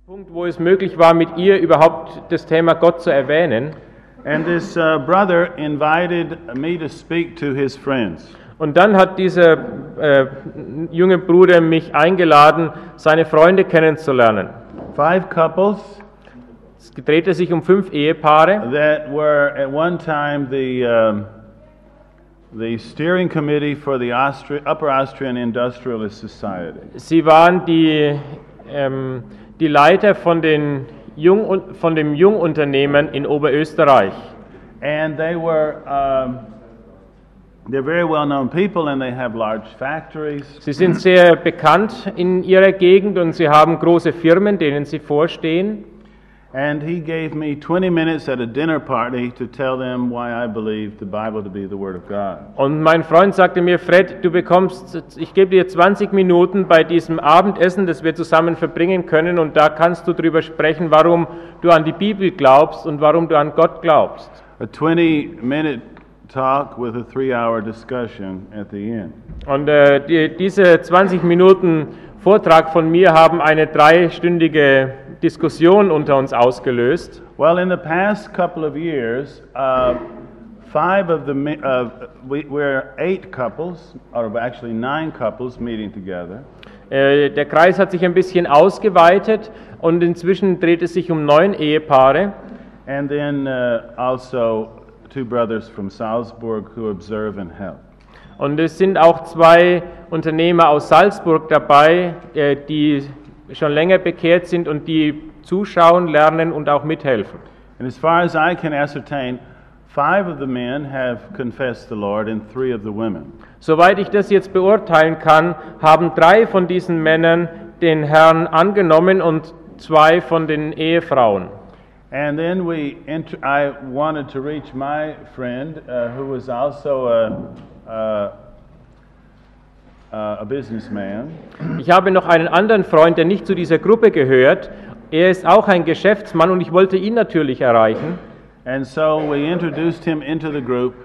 Punkt, wo es möglich war, mit ihr überhaupt das Thema Gott zu erwähnen. And this brother invited me to speak to his friends. Und dann hat dieser junge Bruder mich eingeladen, seine Freunde kennenzulernen. 5 couples Es drehte sich um 5 Ehepaare, that were at one time the steering committee for the Upper Austrian Industrialist Society. sie waren die Leiter von dem Jungunternehmen in Oberösterreich. And they were they're very well-known people, and they have large factories. Sie sind sehr bekannt in ihrer Gegend und sie haben große Firmen, denen sie vorstehen. And he gave me 20 minutes at a dinner party to tell them why I believe the Bible to be the Word of God. Und mein Freund sagte mir, Fred, ich gebe dir 20 Minuten bei diesem Abendessen, das wir zusammen verbringen können, und da kannst du drüber sprechen, warum du an die Bibel glaubst und warum du an Gott glaubst. A 20-minute talk with a 3-hour discussion at the end. Und diese 20 Minuten Vortrag von mir haben eine 3-stündige Diskussion unter uns ausgelöst. Well, in the past couple of years, 5 of the we're 8 couples, or actually 9 couples meeting together. Der Kreis hat sich ein bisschen ausgeweitet und inzwischen dreht es sich um 9 Ehepaare. And then also 2 brothers from Salzburg who observe and help. Und es sind auch 2 Unternehmer aus Salzburg dabei, die schon länger bekehrt sind und die zuschauen, lernen und auch mithelfen. And as far as I can ascertain, 5 of the men have confessed the Lord and 3 of the women. Soweit ich das jetzt beurteilen kann, haben 3 von diesen Männern den Herrn angenommen und 2 von den Ehefrauen. And then I wanted to reach my friend who was also a businessman. Ich habe noch einen anderen Freund, der nicht zu dieser Gruppe gehört. Er ist auch ein Geschäftsmann und ich wollte ihn natürlich erreichen. And so we introduced him into the group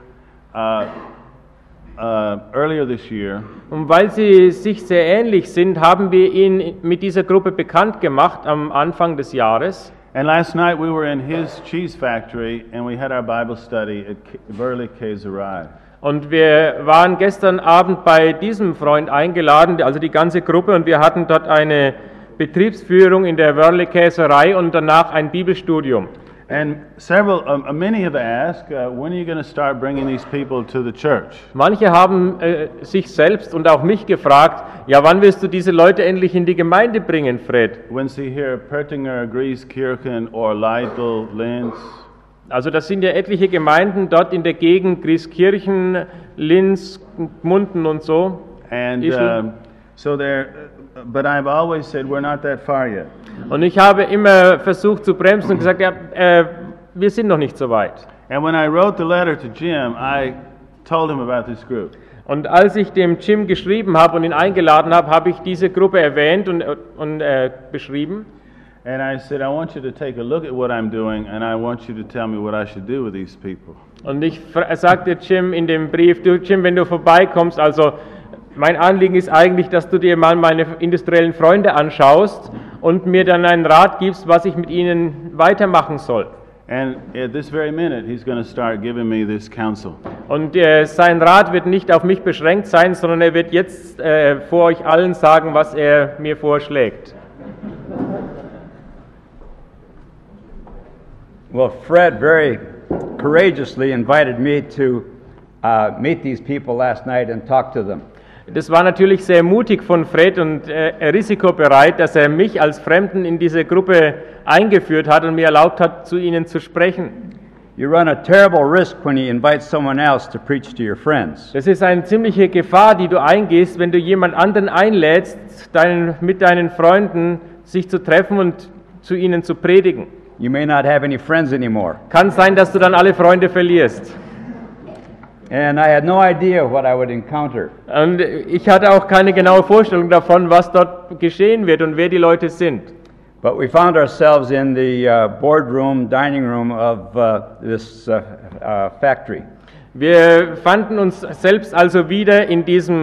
earlier this year. Und weil sie sich sehr ähnlich sind, haben wir ihn mit dieser Gruppe bekannt gemacht am Anfang des Jahres. And last night we were in his cheese factory and we had our Bible study at Wörle Käserei. Und wir waren gestern Abend bei diesem Freund eingeladen, also die ganze Gruppe, und wir hatten dort eine Betriebsführung in der Wörle Käserei und danach ein Bibelstudium. And many have asked, when are you going to start bringing these people to the church? Manche haben sich selbst und auch mich gefragt, ja, wann wirst du diese Leute endlich in die Gemeinde bringen, Fred? When sie hier Pertinger, Grieskirchen or Leitl, Linz. Also das sind ja etliche Gemeinden dort in der Gegend, Grieskirchen, Linz, Gmunden und so. And but I've always said we're not that far yet. Und ich habe immer versucht zu bremsen und gesagt, ja, wir sind noch nicht so weit. And when I wrote the letter to Jim, I told him about this group. Und als ich dem Jim geschrieben habe und ihn eingeladen habe, habe ich diese Gruppe erwähnt und beschrieben. And I said, I want you to take a look at what I'm doing, and I want you to tell me what I should do with these people. Und ich sagte Jim in dem Brief, du Jim, wenn du vorbeikommst, also mein Anliegen ist eigentlich, dass du dir mal meine industriellen Freunde anschaust und mir dann einen Rat gibst, was ich mit ihnen weitermachen soll. And at this very minute, he's going to start giving me this counsel. Und sein Rat wird nicht auf mich beschränkt sein, sondern er wird jetzt vor euch allen sagen, was er mir vorschlägt. Well, Fred very courageously invited me to meet these people last night and talk to them. Das war natürlich sehr mutig von Fred und risikobereit, dass er mich als Fremden in diese Gruppe eingeführt hat und mir erlaubt hat, zu ihnen zu sprechen. You run a terrible risk when you invite someone else to preach to your friends. Das ist eine ziemliche Gefahr, die du eingehst, wenn du jemand anderen einlädst, mit deinen Freunden sich zu treffen und zu ihnen zu predigen. You may not have any friends anymore. Kann sein, dass du dann alle Freunde verlierst. And I had no idea what I would encounter. Und ich hatte auch keine genaue Vorstellung davon, was dort geschehen wird und wer die Leute sind. But we found ourselves in the boardroom, dining room of this factory. Wir fanden uns selbst also wieder in diesem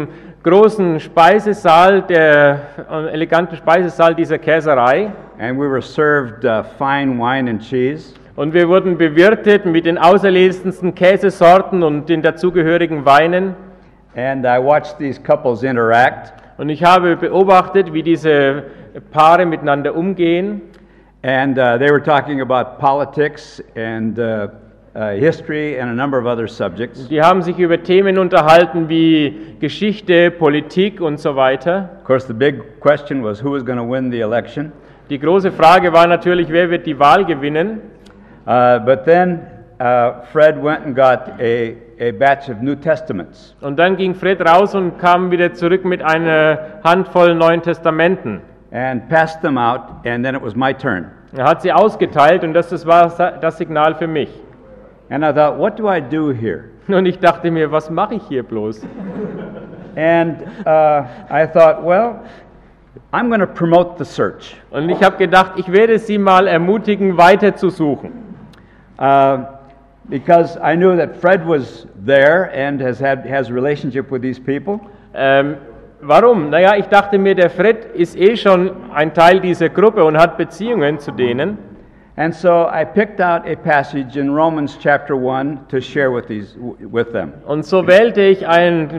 großen Speisesaal, eleganten Speisesaal dieser Käserei. and we were served fine wine and cheese. Und wir wurden bewirtet mit den auserlesensten Käsesorten und den dazugehörigen Weinen. And I watched these couples interact. Und ich habe beobachtet, wie diese Paare miteinander umgehen. And they were talking about politics and history and a number of other subjects. Die haben sich über Themen unterhalten wie Geschichte, Politik und so weiter. Of course, the big question was who was going to win the election. Die große Frage war natürlich, wer wird die Wahl gewinnen? But then Fred went and got a batch of New Testaments. Und dann ging Fred raus und kam wieder zurück mit einer Handvoll Neuen Testamenten. And passed them out, and then it was my turn. Er hat sie ausgeteilt und das war das Signal für mich. And I thought, what do I do here? Und ich dachte mir, was mache ich hier bloß? And I thought, well, I'm going to promote the search. Und ich habe gedacht, ich werde sie mal ermutigen, weiter zu suchen. Because I knew that Fred was there and has a relationship with these people. Warum? Naja, ich dachte mir, der Fred ist schon ein Teil dieser Gruppe und hat Beziehungen zu denen. And so I picked out a passage in Romans chapter 1 to share with them. Und so wählte ich einen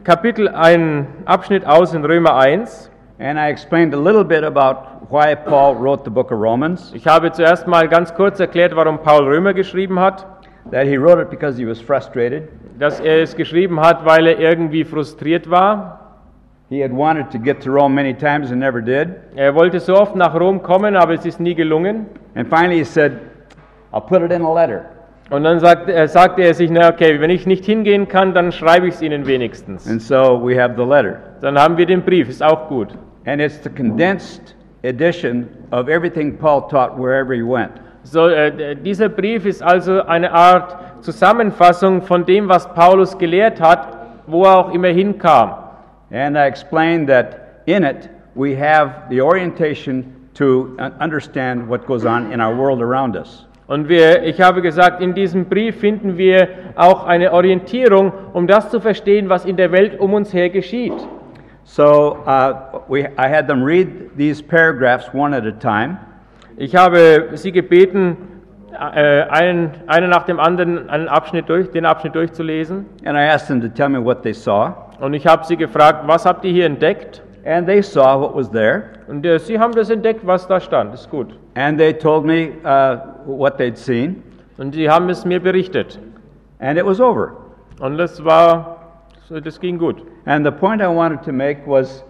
Abschnitt aus in Römer 1. And I explained a little bit about why Paul wrote the book of Romans. Ich habe zuerst mal ganz kurz erklärt, warum Paul Römer geschrieben hat. That he wrote it because he was frustrated. Dass er es geschrieben hat, weil er irgendwie frustriert war. He had wanted to get to Rome many times and never did. Er wollte so oft nach Rom kommen, aber es ist nie gelungen. And finally he said, I'll put it in a letter. Und dann sagte er sich, na okay, wenn ich nicht hingehen kann, dann schreibe ich es Ihnen wenigstens. And so we have the letter. Dann haben wir den Brief, ist auch gut. And it's the condensed edition of everything Paul taught wherever he went. So, dieser Brief ist also eine Art Zusammenfassung von dem, was Paulus gelehrt hat, wo er auch immer hinkam. And I explained that in it we have the orientation to understand what goes on in our world around us. Und ich habe gesagt, in diesem Brief finden wir auch eine Orientierung, um das zu verstehen, was in der Welt um uns her geschieht. So I had them read these paragraphs one at a time. Ich habe sie gebeten, einen nach dem anderen den Abschnitt durchzulesen. And I asked them to tell me what they saw. Und ich habe sie gefragt, was habt ihr hier entdeckt? And they saw what was there. Und sie haben das entdeckt, was da stand. Das ist gut. And they told me what they'd seen. Und sie haben es mir berichtet. And it was over. Und das ging gut. And the point I wanted to make was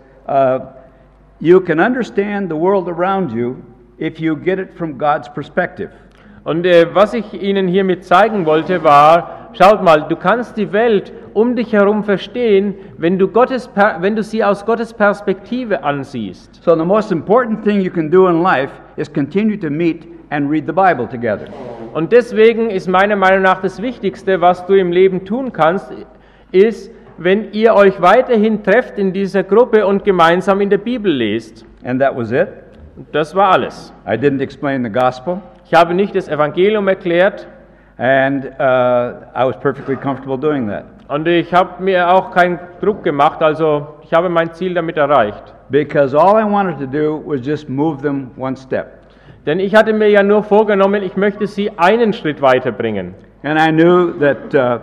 you can understand the world around you if you get it from God's perspective. Und was ich Ihnen hiermit zeigen wollte, war, schaut mal, du kannst die Welt um dich herum verstehen, wenn du sie aus Gottes Perspektive ansiehst. So the most important thing you can do in life is continue to meet and read the Bible together. Und deswegen ist meiner Meinung nach das Wichtigste, was du im Leben tun kannst, ist, wenn ihr euch weiterhin trefft in dieser Gruppe und gemeinsam in der Bibel lest. And that was it. Das war alles. I didn't explain the gospel. Ich habe nicht das Evangelium erklärt. And I was perfectly comfortable doing that. Und ich habe mir auch keinen Druck gemacht, also ich habe mein Ziel damit erreicht. Because all I wanted to do was just move them one step. Denn ich hatte mir ja nur vorgenommen, ich möchte sie einen Schritt weiterbringen. And I knew that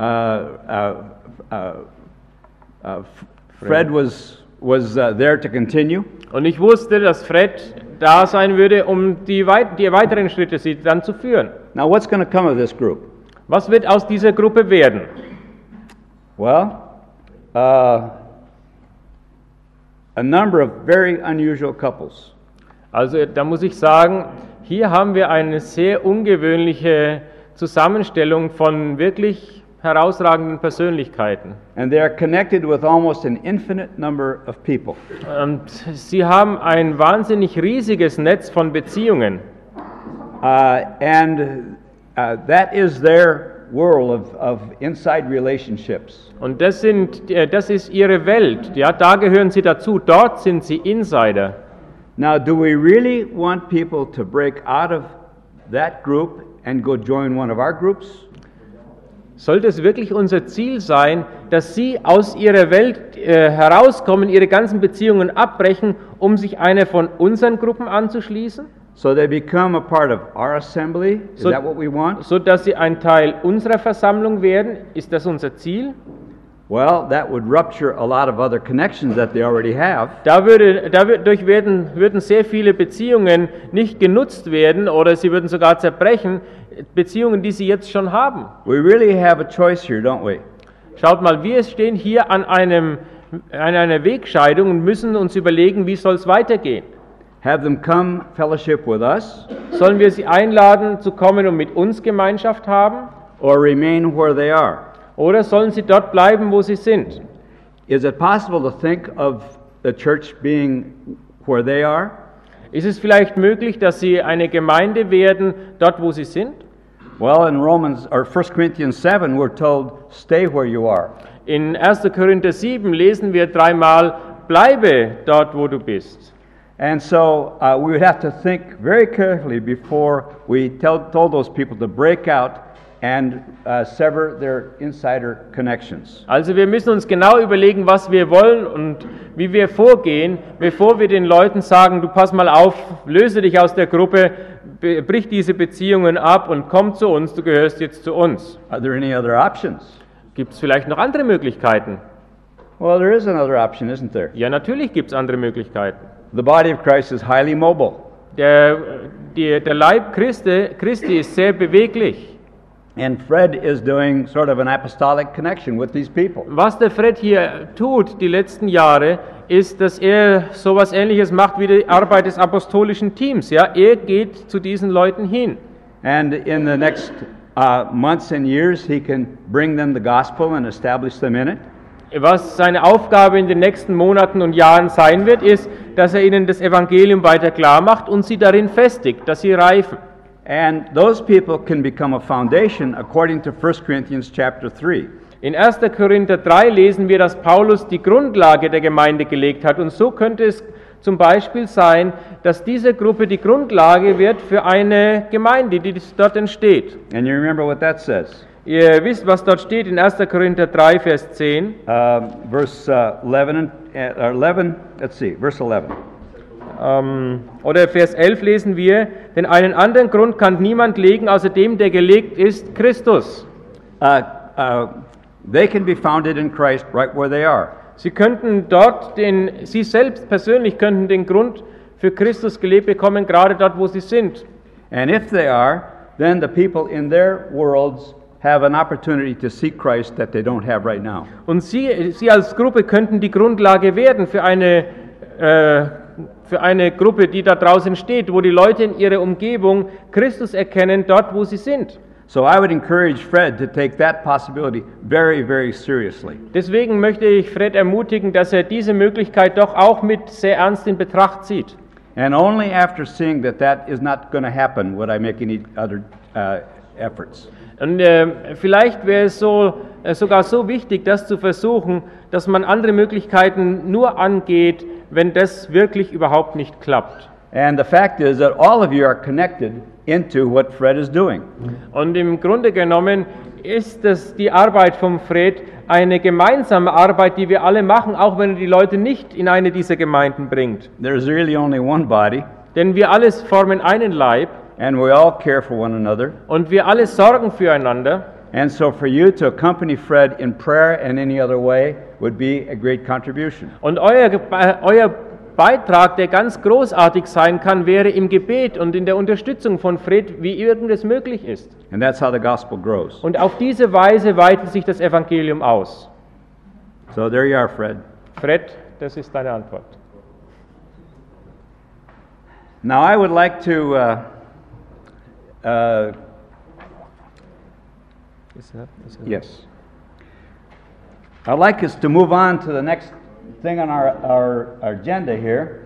Fred was there to continue. Und ich wusste, dass Fred da sein würde, um die weiteren Schritte sie dann zu führen. Now what's going to come of this group? Was wird aus dieser Gruppe werden? Well, a number of very unusual couples. Also da muss ich sagen, hier haben wir eine sehr ungewöhnliche Zusammenstellung von wirklich herausragenden Persönlichkeiten. And they are connected with almost an infinite number of people. Und sie haben ein wahnsinnig riesiges Netz von Beziehungen. And that is their world of inside relationships. Und das ist ihre Welt. Ja, da gehören sie dazu. Dort sind sie Insider. Now, do we really want people to break out of that group and go join one of our groups? Sollte es wirklich unser Ziel sein, dass sie aus ihrer Welt herauskommen, ihre ganzen Beziehungen abbrechen, um sich einer von unseren Gruppen anzuschließen? So they become a part of our assembly? Is So- that what we want? So dass sie ein Teil unserer Versammlung werden? Ist das unser Ziel? Well, that would rupture a lot of other connections that they already have. Dadurch würden sehr viele Beziehungen nicht genutzt werden oder sie würden sogar zerbrechen, Beziehungen, die sie jetzt schon haben. We really have a choice here, don't we? Schaut mal, wir stehen hier an einer Wegscheidung und müssen uns überlegen, wie soll es weitergehen. Have them come fellowship with us, Sollen wir sie einladen, zu kommen und mit uns Gemeinschaft haben? or remain where they are? Oder sollen sie dort bleiben, wo sie sind? Is it possible to think of the church being where they are? Ist es vielleicht möglich, dass sie eine Gemeinde werden, dort wo sie sind? Well, in Romans or 1 Corinthians 7, we're told, stay where you are. In 1. Korinther 7 lesen wir dreimal, bleibe dort, wo du bist. And so we would have to think very carefully before we told those people to break out and sever their insider connections. Also wir müssen uns genau überlegen, was wir wollen und wie wir vorgehen, bevor wir den Leuten sagen, du pass mal auf, löse dich aus der Gruppe, brich diese Beziehungen ab und komm zu uns, du gehörst jetzt zu uns. Are there any other options? Gibt es vielleicht noch andere Möglichkeiten? Well, there is another option, isn't there? Ja, natürlich gibt es andere Möglichkeiten. The body of Christ is highly mobile. Der Leib Christi ist sehr beweglich. And Fred is doing sort of an apostolic connection with these people. Was der Fred hier tut die letzten Jahre, ist, dass er sowas Ähnliches macht wie die Arbeit des apostolischen Teams. Ja? Er geht zu diesen Leuten hin. And in the next months and years, he can bring them the gospel and establish them in it. Was seine Aufgabe in den nächsten Monaten und Jahren sein wird, ist, dass er ihnen das Evangelium weiter klar macht und sie darin festigt, dass sie reifen. And those people can become a foundation according to 1 Corinthians chapter 3. In 1. Korinther 3 lesen wir, dass Paulus die Grundlage der Gemeinde gelegt hat. Und so könnte es zum Beispiel sein, dass diese Gruppe die Grundlage wird für eine Gemeinde, die dort entsteht. And you remember what that says? Ihr wisst, was dort steht in 1. Korinther 3, Vers 10. Verse 11, let's see, verse 11. Oder Vers 11 lesen wir, denn einen anderen Grund kann niemand legen, außer dem, der gelegt ist, Christus. They can be founded in Christ right where they are. Sie könnten dort, Sie selbst persönlich könnten den Grund für Christus gelebt bekommen, gerade dort, wo sie sind. And if they are, then the people in their worlds have an opportunity to see Christ that they don't have right now. Und Sie als Gruppe könnten die Grundlage werden für eine Gruppe, die da draußen steht, wo die Leute in ihrer Umgebung Christus erkennen, dort, wo sie sind. So I would encourage Fred to take that possibility very, very seriously. Deswegen möchte ich Fred ermutigen, dass er diese Möglichkeit doch auch mit sehr ernst in Betracht zieht. And only after seeing that that is not going to happen would I make any other efforts. Und vielleicht wäre es sogar so wichtig, das zu versuchen, dass man andere Möglichkeiten nur angeht, wenn das wirklich überhaupt nicht klappt. And the fact is that all of you are connected into what Fred is doing. Und im Grunde genommen ist das die Arbeit von Fred eine gemeinsame Arbeit, die wir alle machen, auch wenn er die Leute nicht in eine dieser Gemeinden bringt. There's really only one body, Denn wir alle formen einen Leib and we all care for one another. und wir alle sorgen füreinander. And so for you to accompany Fred in prayer and any other way would be a great contribution. Und euer Beitrag, der ganz großartig sein kann, wäre im Gebet und in der Unterstützung von Fred, wie irgend es möglich ist. And that's how the gospel grows. Und auf diese Weise weitet sich das Evangelium aus. So there you are, Fred. Fred, das ist deine Antwort. Now I would like to yes. I'd like us to move on to the next thing on our agenda here.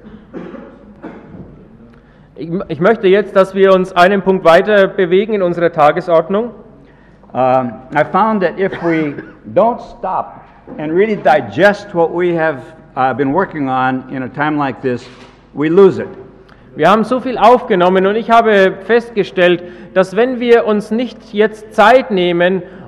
Ich möchte jetzt, dass wir uns einen Punkt weiter bewegen in unserer Tagesordnung. I found that if we don't stop and really digest what we have been working on in a time like this, we lose it. Wir haben so viel aufgenommen und ich habe festgestellt, dass wenn wir uns nicht jetzt Zeit nehmen,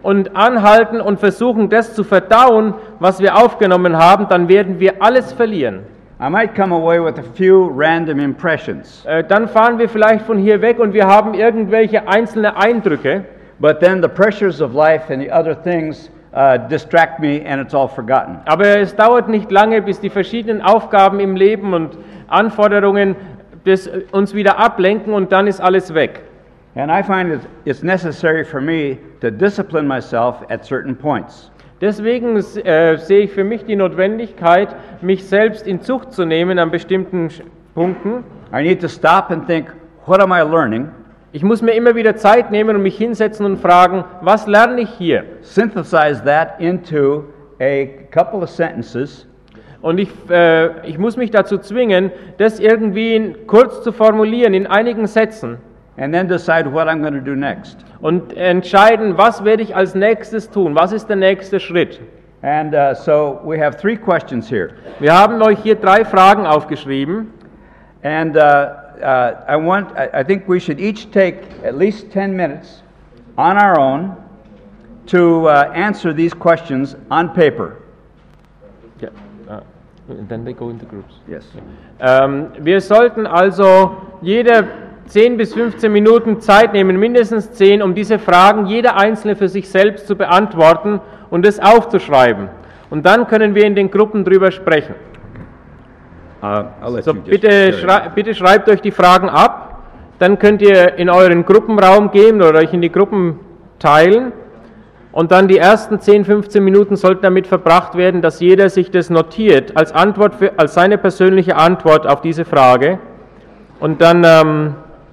und anhalten und versuchen, das zu verdauen, was wir aufgenommen haben, dann werden wir alles verlieren. I might come away with a few random impressions, Dann fahren wir vielleicht von hier weg und wir haben irgendwelche einzelne Eindrücke, but then the pressures of life and the other things distract me and it's all forgotten. aber es dauert nicht lange, bis die verschiedenen Aufgaben im Leben und Anforderungen das uns wieder ablenken und dann ist alles weg. And I find it's necessary for me to discipline myself at certain points. Deswegen sehe ich für mich die Notwendigkeit, mich selbst in Zucht zu nehmen an bestimmten Punkten. I need to stop and think, what am I learning? Ich muss mir immer wieder Zeit nehmen und mich hinsetzen und fragen, was lerne ich hier? Synthesize that into a couple of sentences, Und ich muss mich dazu zwingen, das irgendwie kurz zu formulieren, in einigen Sätzen. and then decide what I'm going to do next. Und entscheiden, was werde ich als nächstes tun? Was ist der nächste Schritt? And so we have 3 questions here. Wir haben euch hier 3 Fragen aufgeschrieben. And I think we should each take at least 10 minutes on our own to answer these questions on paper. Ja, then they go into groups. Yes. Wir sollten also jeder 10 bis 15 Minuten Zeit nehmen, mindestens 10, um diese Fragen jeder einzelne für sich selbst zu beantworten und es aufzuschreiben. Und dann können wir in den Gruppen drüber sprechen. I'll let So, you just bitte, share it. bitte schreibt euch die Fragen ab, dann könnt ihr in euren Gruppenraum gehen oder euch in die Gruppen teilen und dann die ersten 10, 15 Minuten sollten damit verbracht werden, dass jeder sich das notiert als Antwort als seine persönliche Antwort auf diese Frage und dann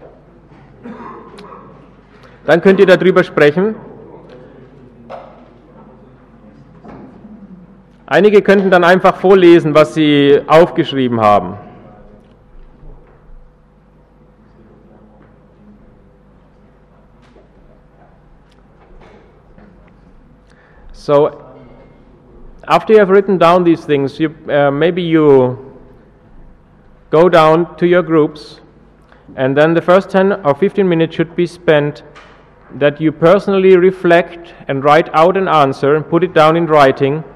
könnt ihr darüber sprechen. Einige könnten dann einfach vorlesen, was sie aufgeschrieben haben. So, after you have written down these things, maybe you go down to your groups, and then the first 10 or 15 minutes should be spent that you personally reflect and write out an answer and put it down in writing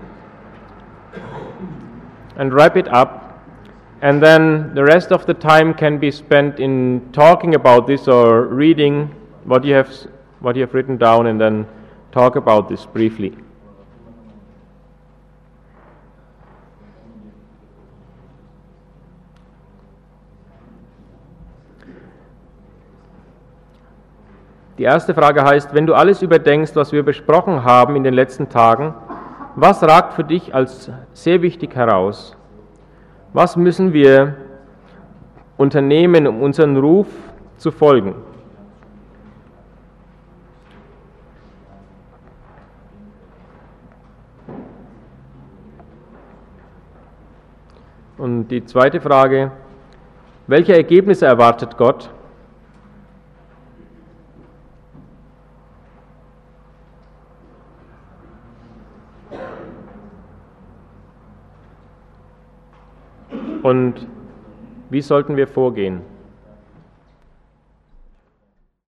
and wrap it up, and then the rest of the time can be spent in talking about this or reading what you have written down and then talk about this briefly. Die erste Frage heißt, wenn du alles überdenkst, was wir besprochen haben in den letzten Tagen, was ragt für dich als sehr wichtig heraus? Was müssen wir unternehmen, um unseren Ruf zu folgen? Und die zweite Frage, welche Ergebnisse erwartet Gott? Und wie sollten wir vorgehen?